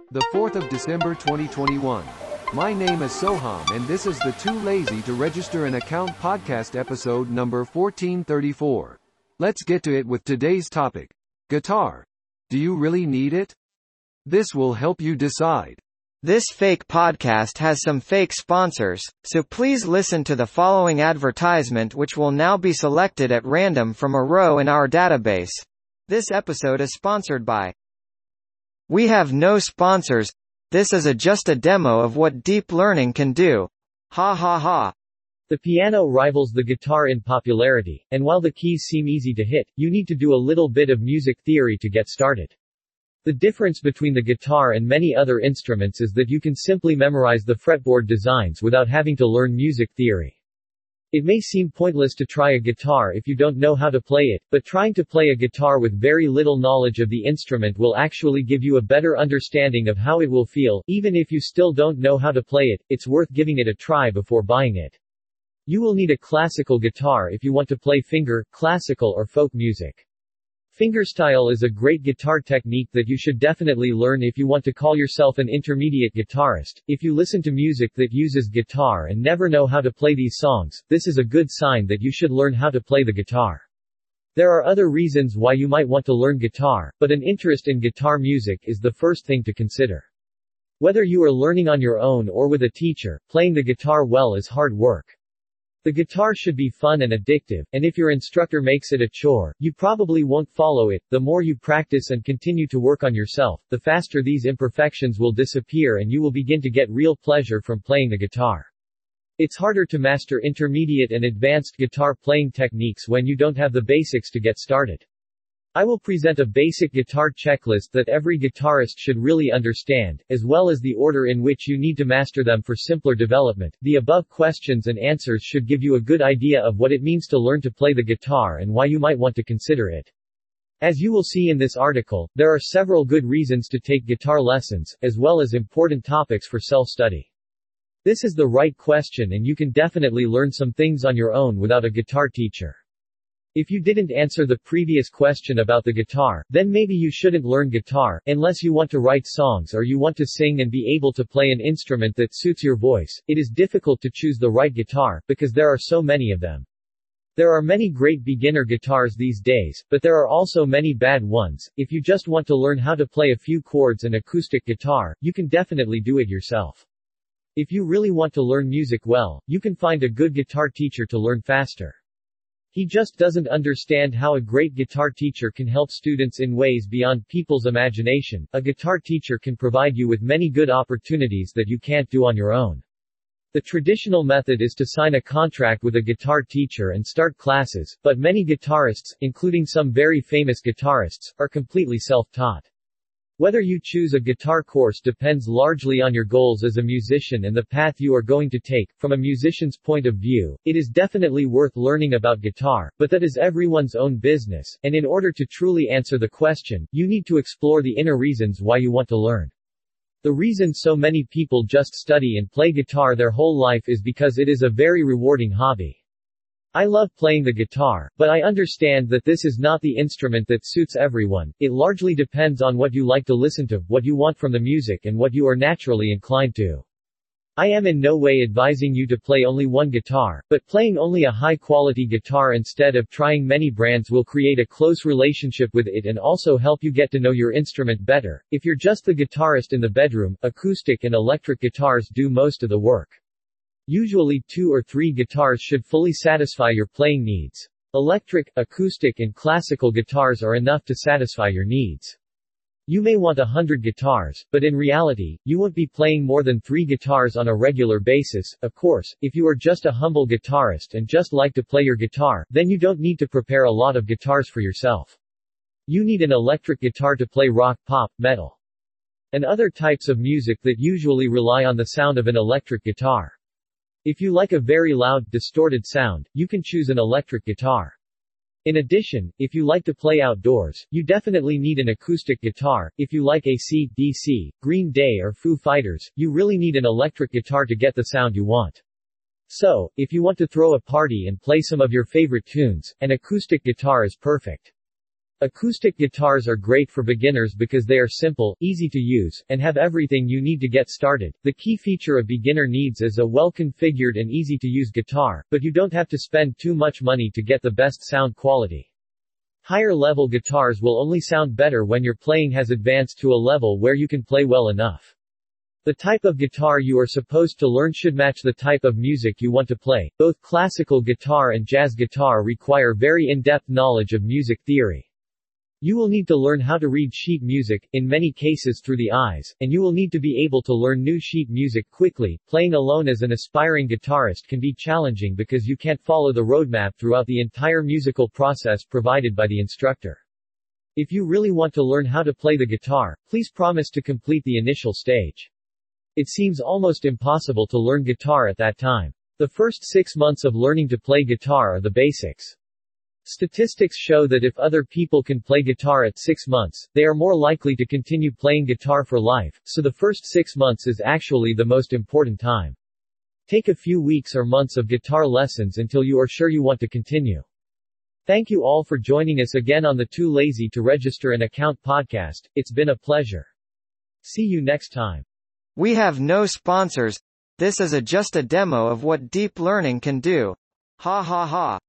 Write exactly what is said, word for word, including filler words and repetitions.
the fourth of December twenty twenty-one. My name is Soham and this is the Too Lazy to Register an Account podcast episode number fourteen thirty-four. Let's get to it with today's topic. Guitar. Do you really need it? This will help you decide. This fake podcast has some fake sponsors, so please listen to the following advertisement which will now be selected at random from a row in our database. This episode is sponsored by. We have no sponsors. This is a just a demo of what deep learning can do. Ha ha ha. The piano rivals the guitar in popularity, and while the keys seem easy to hit, you need to do a little bit of music theory to get started. The difference between the guitar and many other instruments is that you can simply memorize the fretboard designs without having to learn music theory. It may seem pointless to try a guitar if you don't know how to play it, but trying to play a guitar with very little knowledge of the instrument will actually give you a better understanding of how it will feel. Even if you still don't know how to play it, it's worth giving it a try before buying it. You will need a classical guitar if you want to play finger, classical or folk music. Fingerstyle is a great guitar technique that you should definitely learn if you want to call yourself an intermediate guitarist. If you listen to music that uses guitar and never know how to play these songs, this is a good sign that you should learn how to play the guitar. There are other reasons why you might want to learn guitar, but an interest in guitar music is the first thing to consider. Whether you are learning on your own or with a teacher, playing the guitar well is hard work. The guitar should be fun and addictive, and if your instructor makes it a chore, you probably won't follow it. The more you practice and continue to work on yourself, the faster these imperfections will disappear and you will begin to get real pleasure from playing the guitar. It's harder to master intermediate and advanced guitar playing techniques when you don't have the basics to get started. I will present a basic guitar checklist that every guitarist should really understand, as well as the order in which you need to master them for simpler development. The above questions and answers should give you a good idea of what it means to learn to play the guitar and why you might want to consider it. As you will see in this article, there are several good reasons to take guitar lessons, as well as important topics for self-study. This is the right question and you can definitely learn some things on your own without a guitar teacher. If you didn't answer the previous question about the guitar, then maybe you shouldn't learn guitar, unless you want to write songs or you want to sing and be able to play an instrument that suits your voice. It is difficult to choose the right guitar, because there are so many of them. There are many great beginner guitars these days, but there are also many bad ones. If you just want to learn how to play a few chords and acoustic guitar, you can definitely do it yourself. If you really want to learn music well, you can find a good guitar teacher to learn faster. He just doesn't understand how a great guitar teacher can help students in ways beyond people's imagination. A guitar teacher can provide you with many good opportunities that you can't do on your own. The traditional method is to sign a contract with a guitar teacher and start classes, but many guitarists, including some very famous guitarists, are completely self-taught. Whether you choose a guitar course depends largely on your goals as a musician and the path you are going to take. From a musician's point of view, it is definitely worth learning about guitar, but that is everyone's own business, and in order to truly answer the question, you need to explore the inner reasons why you want to learn. The reason so many people just study and play guitar their whole life is because it is a very rewarding hobby. I love playing the guitar, but I understand that this is not the instrument that suits everyone. It largely depends on what you like to listen to, what you want from the music and what you are naturally inclined to. I am in no way advising you to play only one guitar, but playing only a high-quality guitar instead of trying many brands will create a close relationship with it and also help you get to know your instrument better. If you're just the guitarist in the bedroom, acoustic and electric guitars do most of the work. Usually two or three guitars should fully satisfy your playing needs. Electric, acoustic and classical guitars are enough to satisfy your needs. You may want a hundred guitars, but in reality, you won't be playing more than three guitars on a regular basis. Of course, if you are just a humble guitarist and just like to play your guitar, then you don't need to prepare a lot of guitars for yourself. You need an electric guitar to play rock, pop, metal, and other types of music that usually rely on the sound of an electric guitar. If you like a very loud, distorted sound, you can choose an electric guitar. In addition, if you like to play outdoors, you definitely need an acoustic guitar. If you like A C D C, Green Day or Foo Fighters, you really need an electric guitar to get the sound you want. So, if you want to throw a party and play some of your favorite tunes, an acoustic guitar is perfect. Acoustic guitars are great for beginners because they are simple, easy to use, and have everything you need to get started. The key feature a beginner needs is a well-configured and easy-to-use guitar, but you don't have to spend too much money to get the best sound quality. Higher-level guitars will only sound better when your playing has advanced to a level where you can play well enough. The type of guitar you are supposed to learn should match the type of music you want to play. Both classical guitar and jazz guitar require very in-depth knowledge of music theory. You will need to learn how to read sheet music, in many cases through the eyes, and you will need to be able to learn new sheet music quickly. Playing alone as an aspiring guitarist can be challenging because you can't follow the roadmap throughout the entire musical process provided by the instructor. If you really want to learn how to play the guitar, please promise to complete the initial stage. It seems almost impossible to learn guitar at that time. The first six months of learning to play guitar are the basics. Statistics show that if other people can play guitar at six months, they are more likely to continue playing guitar for life, so the first six months is actually the most important time. Take a few weeks or months of guitar lessons until you are sure you want to continue. Thank you all for joining us again on the Too Lazy to Register an Account podcast. It's been a pleasure. See you next time. We have no sponsors. This is a just a demo of what deep learning can do. Ha ha ha.